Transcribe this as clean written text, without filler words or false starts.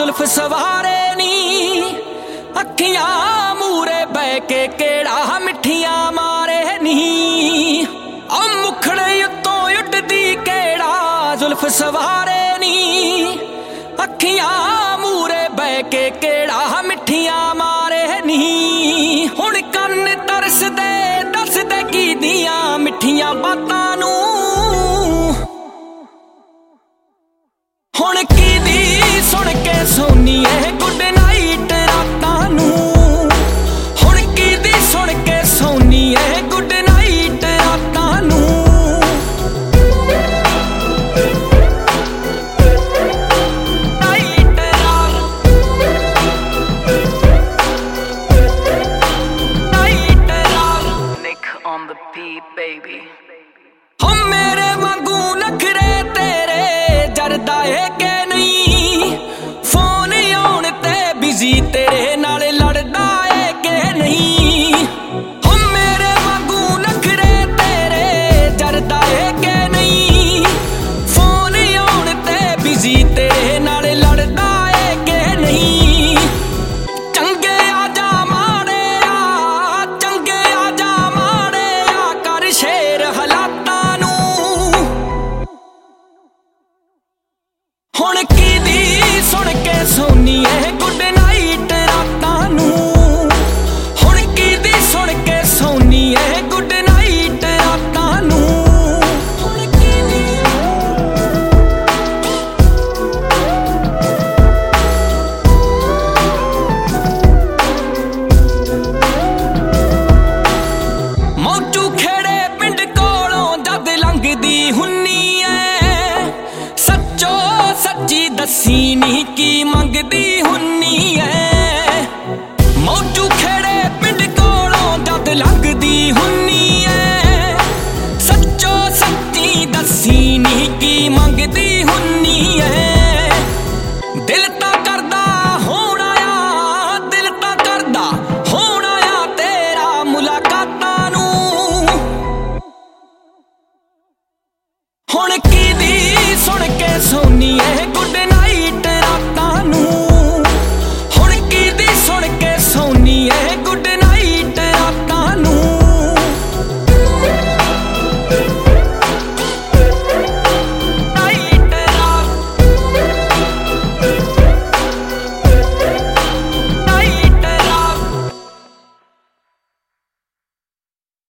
जुल्फ सवारे नी अखियां मूरे बह के केड़ा मिठियां मारे नी ओ मुखड़े उत्तों उड्डदी केड़ा जुल्फ सवारे नी अखियां मूरे बह के केड़ा मिठियां मारे नी हुण कन्न तरसदे दसदे की दियां मिठियां बातां नूं हुण की दी सुन के सोनी है गुड नाइट रातां नूं हुण की दी सुन के सोनी है गुड नाइट रातां नूं नाइट रात नाइट रात Nick on the beat, baby. हम मेरे वांगू नखरे तेरे जरदा है के नहीं फोन आउण ते बिजी तेरे नाल लड़दा है के नहीं हम मेरे वांगू नखरे तेरे जरदा है के नहीं फोन आउण ते बिजी तेरे नाल लड़दा है के नहीं चंगे आजा माड़े आ चंगे आजा माड़े आ कर शेर हालातां नूं हुण की दी सुन के सोनी है गुड नाइट रातां नूं हुण की दी सुन के सोनी है गुड नाइट रातां नूं हुण की दी मौजू खेड़े पिंड कोलों जद लंघदी हुन्नी ऐ सच्चो सच्ची दसी नी की मंगदी हुन्नी ऐ मौजू खेड़े पिंड कोलों जद लंघदी हुन्नी ऐ सच्चो सच्ची दसी नी की